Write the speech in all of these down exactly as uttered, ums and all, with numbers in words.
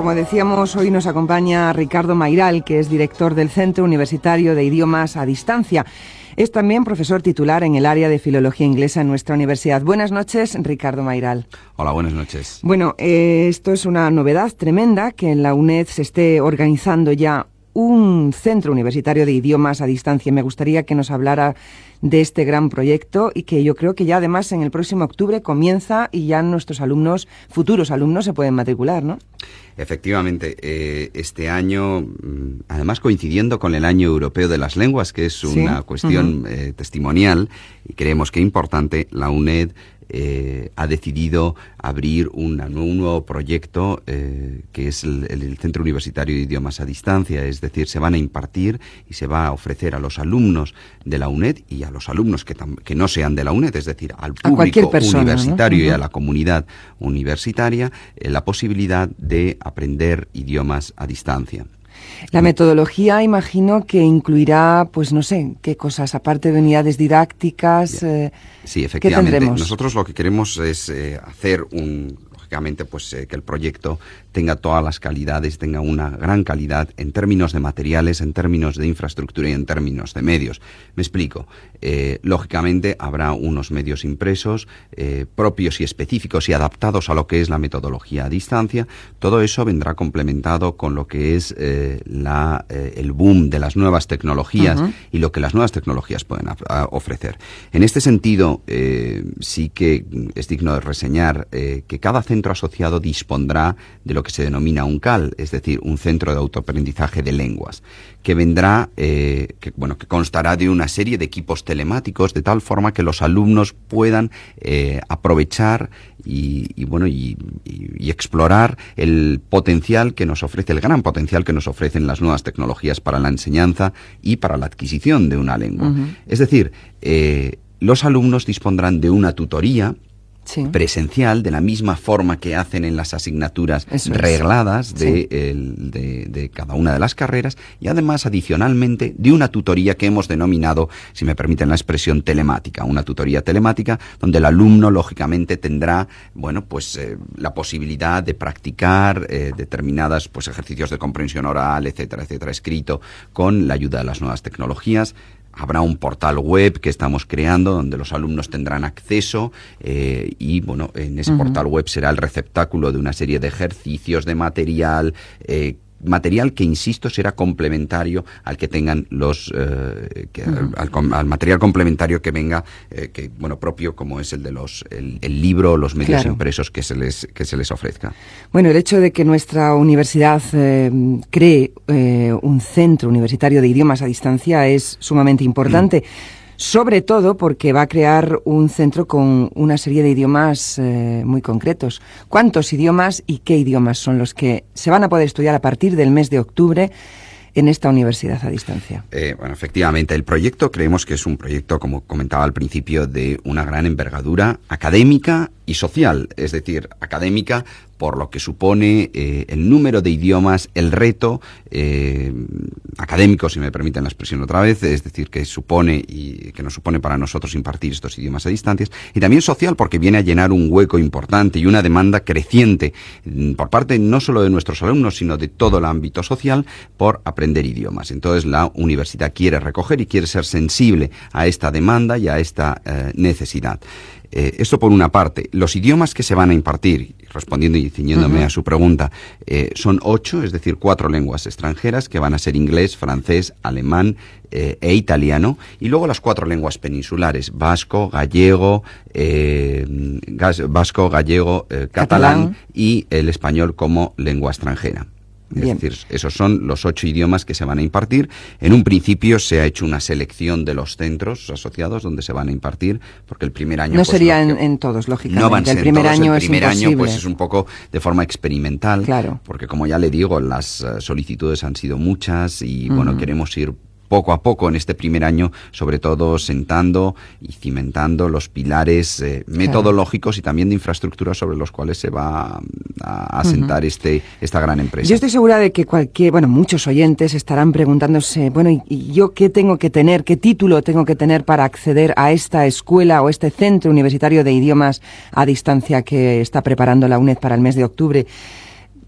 como decíamos, hoy nos acompaña Ricardo Mayral, que es director del Centro Universitario de Idiomas a Distancia. Es también profesor titular en el área de Filología Inglesa en nuestra universidad. Buenas noches, Ricardo Mayral. Hola, buenas noches. Bueno, eh, esto es una novedad tremenda, que en la UNED se esté organizando ya un centro universitario de idiomas a distancia. Me gustaría que nos hablara de este gran proyecto y que yo creo que ya además en el próximo octubre comienza y ya nuestros alumnos, futuros alumnos, se pueden matricular, ¿no? Efectivamente, eh, este año, además coincidiendo con el Año Europeo de las Lenguas, que es una ¿Sí? cuestión uh-huh. eh, testimonial, y creemos que importante, la UNED Eh, ha decidido abrir una, un nuevo proyecto eh, que es el, el Centro Universitario de Idiomas a Distancia, es decir, se van a impartir y se va a ofrecer a los alumnos de la UNED y a los alumnos que, tam, que no sean de la UNED, es decir, al público persona, universitario, ¿no? Uh-huh. y a la comunidad universitaria, eh, la posibilidad de aprender idiomas a distancia. La metodología, imagino que incluirá, pues no sé, qué cosas, aparte de unidades didácticas. Eh, sí, efectivamente. Nosotros lo que queremos es eh, hacer un, lógicamente, pues eh, que el proyecto tenga todas las calidades, tenga una gran calidad en términos de materiales, en términos de infraestructura y en términos de medios. Me explico. Eh, lógicamente habrá unos medios impresos eh, propios y específicos y adaptados a lo que es la metodología a distancia. Todo eso vendrá complementado con lo que es eh, la, eh, el boom de las nuevas tecnologías uh-huh. y lo que las nuevas tecnologías pueden a, a ofrecer. En este sentido, eh, sí que es digno de reseñar eh, que cada centro asociado dispondrá de lo que se denomina un C A L, es decir, un centro de autoaprendizaje de lenguas, que vendrá, eh, que, bueno, que constará de una serie de equipos telemáticos, de tal forma que los alumnos puedan eh, aprovechar y, y bueno y, y, y explorar el potencial que nos ofrece, el gran potencial que nos ofrecen las nuevas tecnologías para la enseñanza y para la adquisición de una lengua. Uh-huh. Es decir, eh, los alumnos dispondrán de una tutoría Sí. presencial, de la misma forma que hacen en las asignaturas Eso regladas es. de, sí. el, de, de cada una de las carreras, y además, adicionalmente, de una tutoría que hemos denominado, si me permiten la expresión, telemática, una tutoría telemática, donde el alumno, lógicamente, tendrá, bueno, pues, eh, la posibilidad de practicar eh, determinadas, pues, ejercicios de comprensión oral, etcétera, etcétera, escrito, con la ayuda de las nuevas tecnologías. Habrá un portal web que estamos creando donde los alumnos tendrán acceso eh, y, bueno, en ese uh-huh. portal web será el receptáculo de una serie de ejercicios, de material, eh, material que, insisto, será complementario al que tengan los, eh, que, uh-huh. al, al, al material complementario que venga, eh, que, bueno, propio como es el de los, el, el libro, los medios claro. impresos que se les, que se les ofrezca. Bueno, el hecho de que nuestra universidad eh, cree eh, un centro universitario de idiomas a distancia es sumamente importante. Mm. Sobre todo porque va a crear un centro con una serie de idiomas eh, muy concretos. ¿Cuántos idiomas y qué idiomas son los que se van a poder estudiar a partir del mes de octubre en esta universidad a distancia? Eh, bueno, efectivamente, el proyecto creemos que es un proyecto, como comentaba al principio, de una gran envergadura académica y social. Es decir, académica por lo que supone eh, el número de idiomas, el reto eh, académico, si me permiten la expresión otra vez, es decir, que supone y que nos supone para nosotros impartir estos idiomas a distancias, y también social porque viene a llenar un hueco importante y una demanda creciente por parte no solo de nuestros alumnos, sino de todo el ámbito social por aprender idiomas. Entonces la universidad quiere recoger y quiere ser sensible a esta demanda y a esta eh, necesidad. Eh, esto por una parte. Los idiomas que se van a impartir, respondiendo y ciñéndome uh-huh. a su pregunta, eh, son ocho, es decir, cuatro lenguas extranjeras que van a ser inglés, francés, alemán eh, e italiano, y luego las cuatro lenguas peninsulares, vasco, gallego, eh, gas, vasco, gallego, eh, catalán, catalán y el español como lengua extranjera. Es Bien. decir, esos son los ocho idiomas que se van a impartir. En un principio se ha hecho una selección de los centros asociados donde se van a impartir, porque el primer año... No pues, sería no, en, en todos, lógicamente. No van a ser el primer todos. año el primer es año imposible. pues es un poco de forma experimental, claro. porque como ya le digo, las uh, solicitudes han sido muchas y uh-huh. bueno, queremos ir poco a poco en este primer año, sobre todo sentando y cimentando los pilares eh, metodológicos claro. y también de infraestructura sobre los cuales se va a asentar uh-huh. este, esta gran empresa. Yo estoy segura de que cualquier, bueno, muchos oyentes estarán preguntándose, bueno, ¿y, y yo qué tengo que tener, qué título tengo que tener para acceder a esta escuela o este centro universitario de idiomas a distancia que está preparando la UNED para el mes de octubre?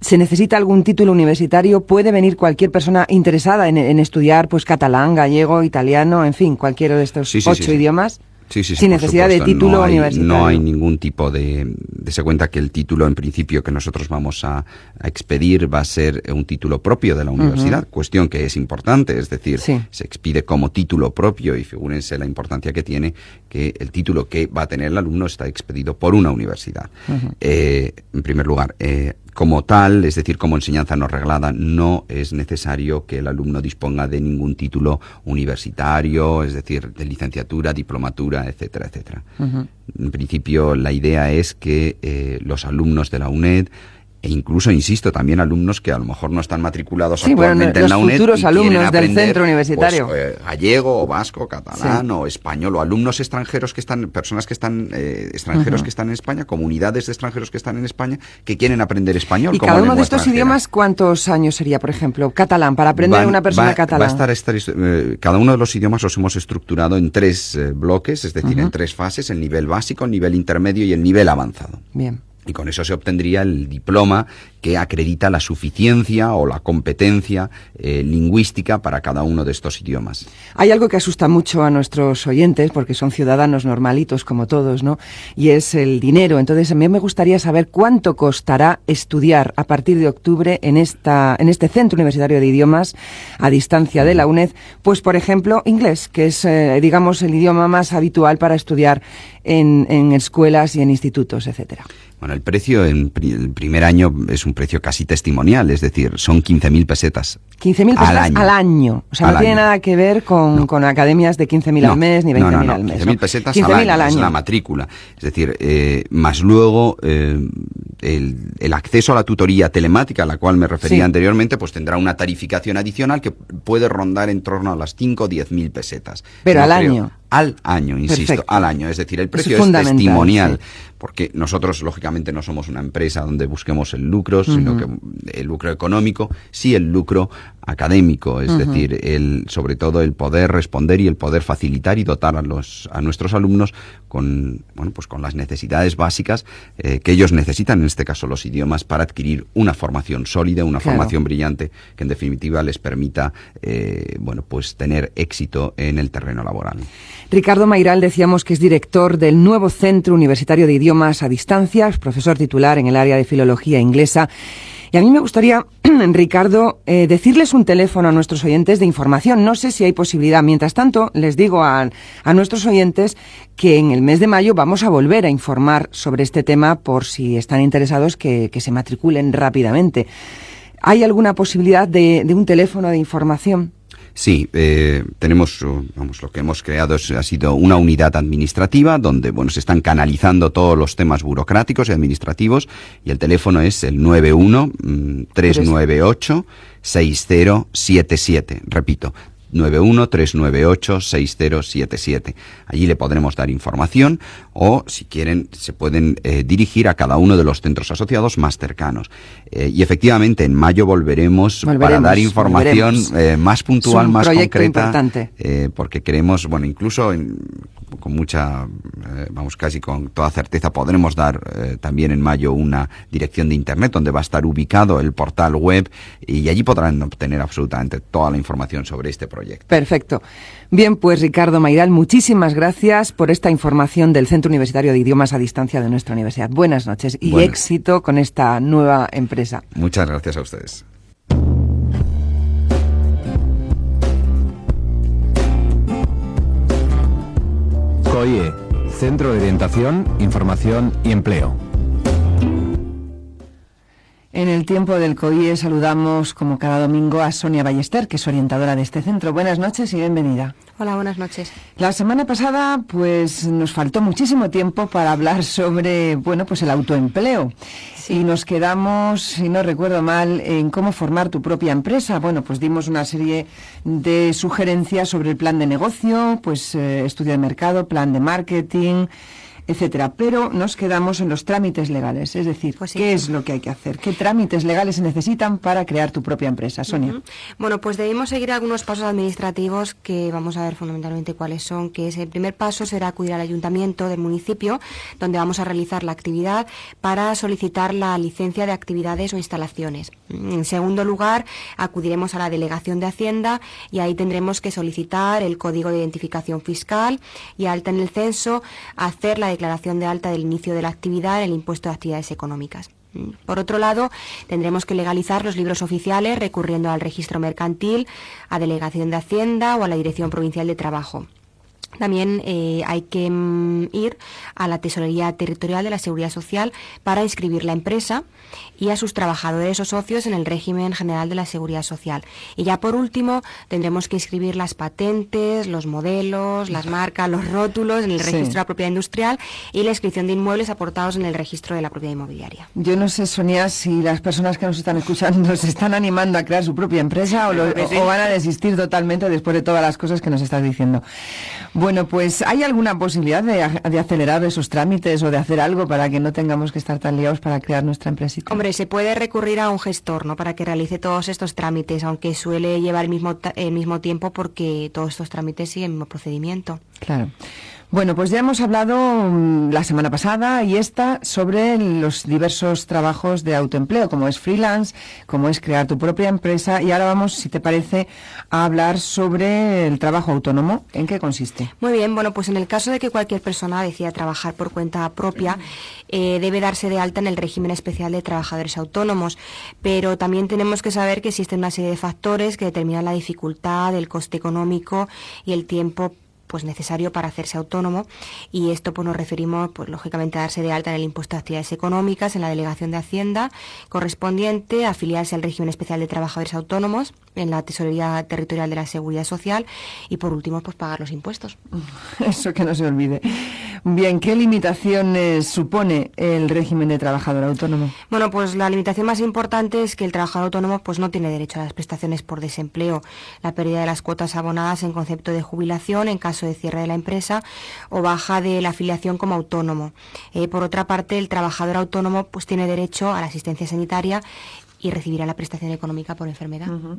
¿Se necesita algún título universitario? ¿Puede venir cualquier persona interesada en, en estudiar pues catalán, gallego, italiano, en fin, cualquiera de estos sí, sí, ocho sí, sí. idiomas? Sí, sí, sí, sin necesidad supuesto. de título no hay, universitario. No hay ningún tipo de... Dese cuenta que el título, en principio, que nosotros vamos a, a expedir va a ser un título propio de la universidad, uh-huh. cuestión que es importante, es decir, sí. se expide como título propio y figúrense la importancia que tiene que el título que va a tener el alumno está expedido por una universidad. Uh-huh. Eh, en primer lugar, eh, como tal, es decir, como enseñanza no reglada, no es necesario que el alumno disponga de ningún título universitario, es decir, de licenciatura, diplomatura, etcétera, etcétera. Uh-huh. En principio, la idea es que eh, los alumnos de la UNED, e incluso, insisto, también alumnos que a lo mejor no están matriculados sí, actualmente bueno, en la UNED. Los futuros alumnos aprender, del centro universitario. Pues, eh, gallego, o vasco, catalán, sí. o español, o alumnos extranjeros que están, personas que están, eh, extranjeros uh-huh. que están en España, comunidades de extranjeros que están en España, que quieren aprender español. ¿Y como cada uno de estos extranjera. idiomas cuántos años sería, por ejemplo? Catalán, para aprender Van, una persona va, catalán. Va a estar, estar eh, cada uno de los idiomas los hemos estructurado en tres eh, bloques, es decir, uh-huh. en tres fases, el nivel básico, el nivel intermedio y el nivel avanzado. Bien. Y con eso se obtendría el diploma que acredita la suficiencia o la competencia eh, lingüística para cada uno de estos idiomas. Hay algo que asusta mucho a nuestros oyentes, porque son ciudadanos normalitos como todos, ¿no? Y es el dinero. Entonces, a mí me gustaría saber cuánto costará estudiar a partir de octubre en esta en este Centro Universitario de Idiomas a distancia de la UNED, pues, por ejemplo, inglés, que es, eh, digamos, el idioma más habitual para estudiar en, en escuelas y en institutos, etcétera. Bueno, el precio en pri- el primer año es un precio casi testimonial, es decir, son quince mil pesetas. quince mil pesetas al año. Al año. O sea, al no tiene año. nada que ver con, no. con academias de quince mil no. al mes ni veinte mil no, no, no. al mes. quince mil pesetas quince al, año, año, al año. Es la matrícula. Es decir, eh, más luego eh, el, el acceso a la tutoría telemática, a la cual me refería sí. anteriormente, pues tendrá una tarificación adicional que puede rondar en torno a las cinco o diez mil pesetas. Pero no al creo, año. Al año, insisto, Perfecto. al año. Es decir, el precio es, es testimonial, sí. porque nosotros, lógicamente, no somos una empresa donde busquemos el lucro, uh-huh. sino que el lucro económico, sí el lucro académico, es uh-huh. decir, el, sobre todo el poder responder y el poder facilitar y dotar a los a nuestros alumnos con bueno pues con las necesidades básicas eh, que ellos necesitan, en este caso los idiomas, para adquirir una formación sólida, una claro. formación brillante que en definitiva les permita eh, bueno pues tener éxito en el terreno laboral. Ricardo Mayral, decíamos que es director del nuevo Centro Universitario de Idiomas a Distancia, es profesor titular en el área de Filología Inglesa. Y a mí me gustaría, Ricardo, eh, decirles un teléfono a nuestros oyentes de información. No sé si hay posibilidad. Mientras tanto, les digo a, a nuestros oyentes que en el mes de mayo vamos a volver a informar sobre este tema por si están interesados que, que se matriculen rápidamente. ¿Hay alguna posibilidad de, de un teléfono de información? Sí, eh, tenemos, vamos, lo que hemos creado es, ha sido una unidad administrativa donde, bueno, se están canalizando todos los temas burocráticos y administrativos y el teléfono es el nueve uno tres nueve ocho seis cero siete siete. Repito, nueve uno tres nueve ocho seis cero siete siete. Allí le podremos dar información o, si quieren, se pueden eh, dirigir a cada uno de los centros asociados más cercanos. Eh, y efectivamente, en mayo volveremos, volveremos para dar información eh, más puntual, más concreta, eh, porque queremos, bueno, incluso en, con mucha, eh, vamos, casi con toda certeza, podremos dar eh, también en mayo una dirección de internet donde va a estar ubicado el portal web y allí podrán obtener absolutamente toda la información sobre este proyecto. Perfecto. Bien, pues Ricardo Mayral, muchísimas gracias por esta información del Centro Universitario de Idiomas a Distancia de nuestra universidad. Buenas noches y bueno, éxito con esta nueva empresa. Muchas gracias a ustedes. COIE, Centro de Orientación, Información y Empleo. En el tiempo del COIE saludamos, como cada domingo, a Sonia Ballester, que es orientadora de este centro. Buenas noches y bienvenida. Hola, buenas noches. La semana pasada, pues, nos faltó muchísimo tiempo para hablar sobre, bueno, pues el autoempleo. Sí. Y nos quedamos, si no recuerdo mal, en cómo formar tu propia empresa. Bueno, pues dimos una serie de sugerencias sobre el plan de negocio, pues, eh, estudio de mercado, plan de marketing, etcétera. Pero nos quedamos en los trámites legales, es decir, pues sí. ¿Qué es lo que hay que hacer? ¿Qué trámites legales se necesitan para crear tu propia empresa? Sonia. Uh-huh. Bueno, pues debemos seguir algunos pasos administrativos que vamos a ver fundamentalmente cuáles son, que es el primer paso será acudir al ayuntamiento del municipio donde vamos a realizar la actividad para solicitar la licencia de actividades o instalaciones. En segundo lugar, acudiremos a la delegación de Hacienda y ahí tendremos que solicitar el código de identificación fiscal y alta en el censo, hacer la declaración de alta del inicio de la actividad en el impuesto de actividades económicas. Por otro lado, tendremos que legalizar los libros oficiales recurriendo al registro mercantil, a Delegación de Hacienda o a la Dirección Provincial de Trabajo. También eh, hay que mm, ir a la Tesorería Territorial de la Seguridad Social para inscribir la empresa y a sus trabajadores o socios en el régimen general de la Seguridad Social. Y ya por último tendremos que inscribir las patentes, los modelos, las marcas, los rótulos en el registro sí. de la propiedad industrial y la inscripción de inmuebles aportados en el registro de la propiedad inmobiliaria. Yo no sé, Sonia, si las personas que nos están escuchando se están animando a crear su propia empresa o, lo, o, o van a desistir totalmente después de todas las cosas que nos estás diciendo. Bueno, pues ¿hay alguna posibilidad de, de acelerar esos trámites o de hacer algo para que no tengamos que estar tan liados para crear nuestra empresita? Hombre, se puede recurrir a un gestor, ¿no?, para que realice todos estos trámites, aunque suele llevar el mismo, el mismo tiempo porque todos estos trámites siguen el mismo procedimiento. Claro. Bueno, pues ya hemos hablado um, la semana pasada y esta sobre los diversos trabajos de autoempleo, como es freelance, como es crear tu propia empresa, y ahora vamos, si te parece, a hablar sobre el trabajo autónomo. ¿En qué consiste? Muy bien, bueno, pues en el caso de que cualquier persona decida trabajar por cuenta propia, eh, debe darse de alta en el régimen especial de trabajadores autónomos, pero también tenemos que saber que existen una serie de factores que determinan la dificultad, el coste económico y el tiempo pues necesario para hacerse autónomo, y esto pues nos referimos pues lógicamente a darse de alta en el impuesto de actividades económicas en la Delegación de Hacienda correspondiente, afiliarse al régimen especial de trabajadores autónomos en la Tesorería Territorial de la Seguridad Social y por último pues pagar los impuestos. Eso que no se olvide. Bien, ¿qué limitaciones supone el régimen de trabajador autónomo? Bueno, pues la limitación más importante es que el trabajador autónomo pues no tiene derecho a las prestaciones por desempleo, la pérdida de las cuotas abonadas en concepto de jubilación en caso de cierre de la empresa o baja de la afiliación como autónomo. Eh, por otra parte, el trabajador autónomo pues tiene derecho a la asistencia sanitaria y recibirá la prestación económica por enfermedad. Uh-huh.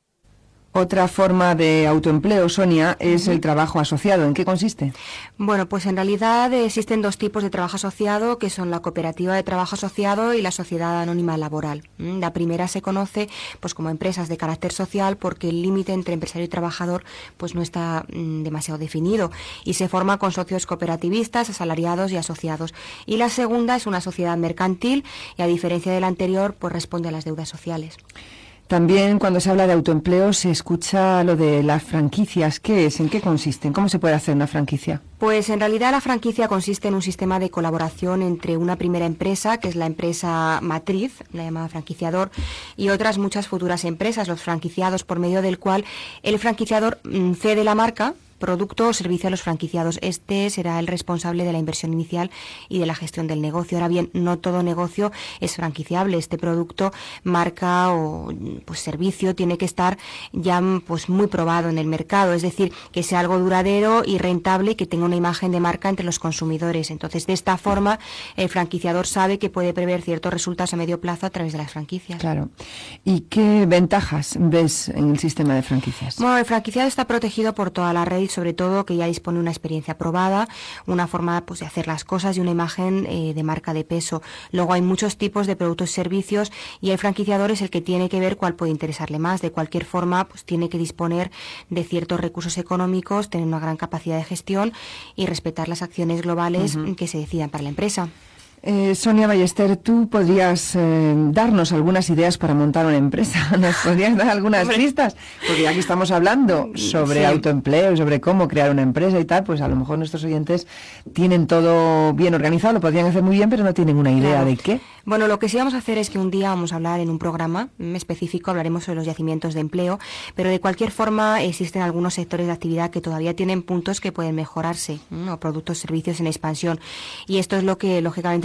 Otra forma de autoempleo, Sonia, es el trabajo asociado. ¿En qué consiste? Bueno, pues en realidad existen dos tipos de trabajo asociado, que son la cooperativa de trabajo asociado y la sociedad anónima laboral. La primera se conoce pues como empresas de carácter social porque el límite entre empresario y trabajador pues no está mm, demasiado definido y se forma con socios cooperativistas, asalariados y asociados. Y la segunda es una sociedad mercantil y a diferencia de la anterior pues responde a las deudas sociales. También cuando se habla de autoempleo se escucha lo de las franquicias. ¿Qué es? ¿En qué consisten? ¿Cómo se puede hacer una franquicia? Pues en realidad la franquicia consiste en un sistema de colaboración entre una primera empresa, que es la empresa matriz, la llamada franquiciador, y otras muchas futuras empresas, los franquiciados, por medio del cual el franquiciador mmm, cede la marca, producto o servicio a los franquiciados. Este será el responsable de la inversión inicial y de la gestión del negocio. Ahora bien, no todo negocio es franquiciable. Este producto, marca o pues servicio tiene que estar ya pues muy probado en el mercado, es decir, que sea algo duradero y rentable y que tenga una imagen de marca entre los consumidores. Entonces, de esta forma, el franquiciador sabe que puede prever ciertos resultados a medio plazo a través de las franquicias. Claro. ¿Y qué ventajas ves en el sistema de franquicias? Bueno, el franquiciado está protegido por toda la red, sobre todo que ya dispone de una experiencia probada, una forma pues de hacer las cosas y una imagen eh, de marca de peso. Luego hay muchos tipos de productos y servicios y el franquiciador es el que tiene que ver cuál puede interesarle más. De cualquier forma, pues tiene que disponer de ciertos recursos económicos, tener una gran capacidad de gestión y respetar las acciones globales uh-huh. que se decidan para la empresa. Eh, Sonia Ballester, tú podrías eh, darnos algunas ideas para montar una empresa. ¿Nos podrías dar algunas pistas? Porque ya que estamos hablando sobre sí. autoempleo, sobre cómo crear una empresa y tal, pues a lo mejor nuestros oyentes tienen todo bien organizado, lo podrían hacer muy bien, pero no tienen una idea claro. de qué. Bueno, lo que sí vamos a hacer es que un día vamos a hablar en un programa específico, hablaremos sobre los yacimientos de empleo, pero de cualquier forma existen algunos sectores de actividad que todavía tienen puntos que pueden mejorarse, ¿no? Productos, servicios en expansión. Y esto es lo que, lógicamente,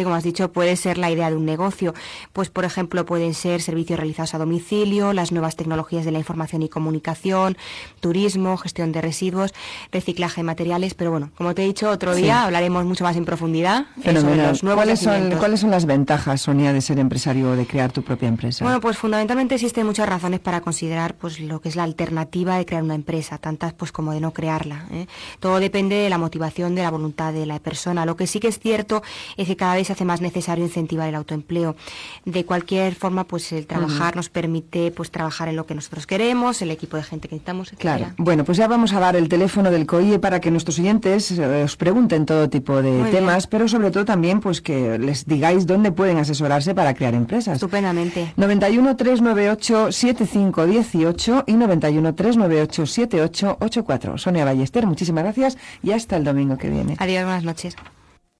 como has dicho, puede ser la idea de un negocio. Pues, por ejemplo, pueden ser servicios realizados a domicilio, las nuevas tecnologías de la información y comunicación, turismo, gestión de residuos, reciclaje de materiales. Pero bueno, como te he dicho, otro día sí. hablaremos mucho más en profundidad eh, sobre los nuevos ¿Cuáles son, ¿Cuáles son las ventajas, Sonia, de ser empresario o de crear tu propia empresa? Bueno, pues fundamentalmente existen muchas razones para considerar pues lo que es la alternativa de crear una empresa, tantas pues como de no crearla, ¿eh? Todo depende de la motivación, de la voluntad de la persona. Lo que sí que es cierto es que cada vez se hace más necesario incentivar el autoempleo. De cualquier forma, pues el trabajar uh-huh. nos permite pues trabajar en lo que nosotros queremos, el equipo de gente que necesitamos, etcétera. Claro. Bueno, pues ya vamos a dar el teléfono del COIE para que nuestros oyentes eh, os pregunten todo tipo de Muy temas, bien. Pero sobre todo también pues que les digáis dónde pueden asesorarse para crear empresas. Estupendamente. noventa y uno, trescientos noventa y ocho, setenta y cinco dieciocho y noventa y uno, trescientos noventa y ocho, setenta y ocho ochenta y cuatro. Sonia Ballester, muchísimas gracias y hasta el domingo que viene. Adiós, buenas noches.